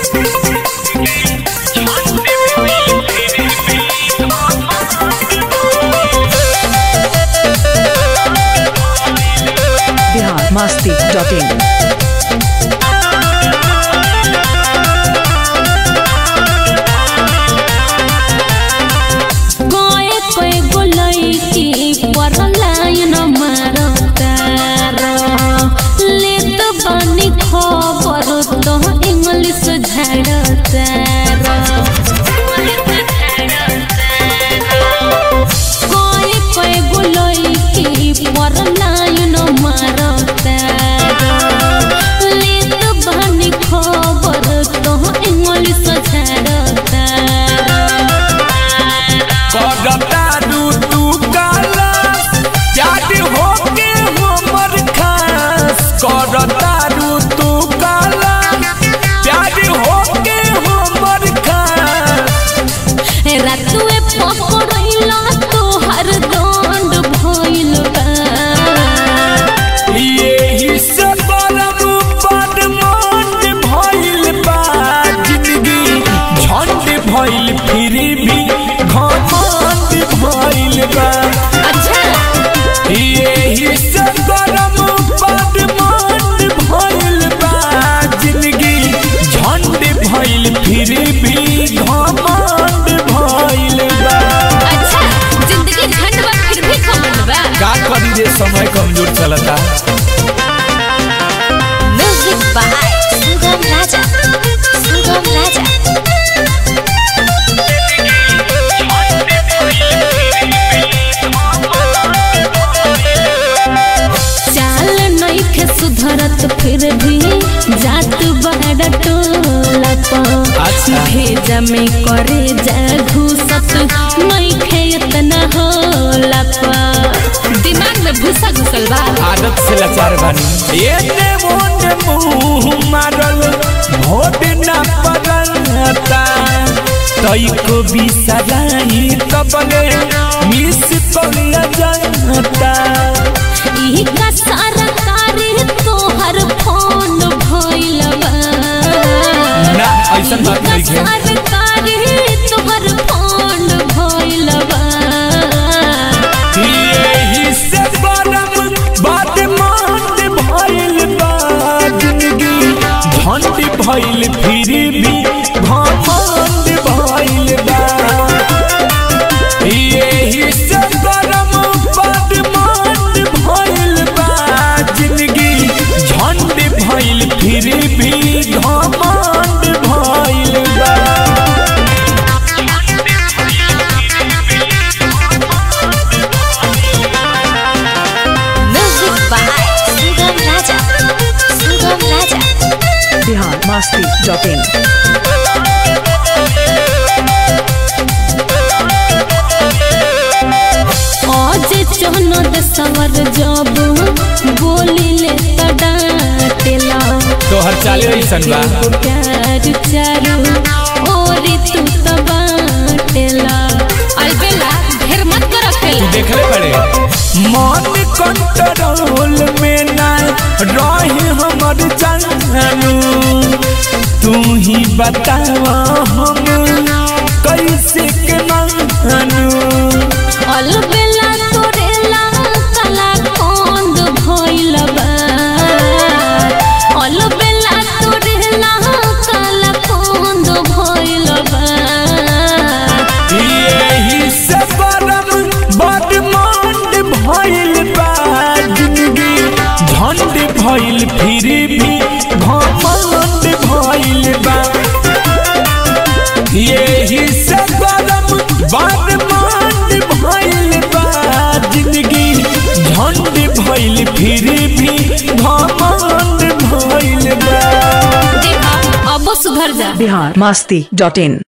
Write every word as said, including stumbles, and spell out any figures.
Bihar Masti dot इन। समय कमजोर चलता। Music by Sugam Raja, Sugam Raja. चाल नहीं के सुधरत फिर भी जात बड़ा टोला अच्छा। भेजा में करे जा घुसत नहीं खे इतना होला दिमाग में भूसा घुसल बा। आदत से लाचार बानी ये ने मोने मुंह मारल भोट ना पगलता तई को भी सगाई तबले मिस कोलिया जानता ई का सरकारी तोहर फोन भइल बा ना ऐसा बात नहीं है। सरकारी तोहर फोन भइल बा भइल फिर भी घमंड भइल बा यही से गरम बदमाश भइल बा जिंदगी झंड भइल फिर भी घमंड भइल बा। Music by Sugam Raja, Sugam Raja. Bihar Masti dot in. आज चौनो दसवर जब बोली ले डांटेला तोहर चाले ऐसन बा प्यार चारू और तू त बाटेला अलबेला ढेर मत कर अकेला देखले पड़े मन कंट्रोल में ना रहे हमर जानू तू ही बतावा हम कैसे के मानू अलबेला तोरेला काला कोंद भइल बा अलबेला तोरेला काला कोंद भइल बा यही से गरम बदमाश भइल बा जिंदगी झंड भइल फिर भी घमंड भइल बा यही से गरम बदमाश भइल बा जिंदगी झंड भइल फिर भी घमंड भइल बा। देखा अब सुधर जा। बिहार मस्ती डॉट इन।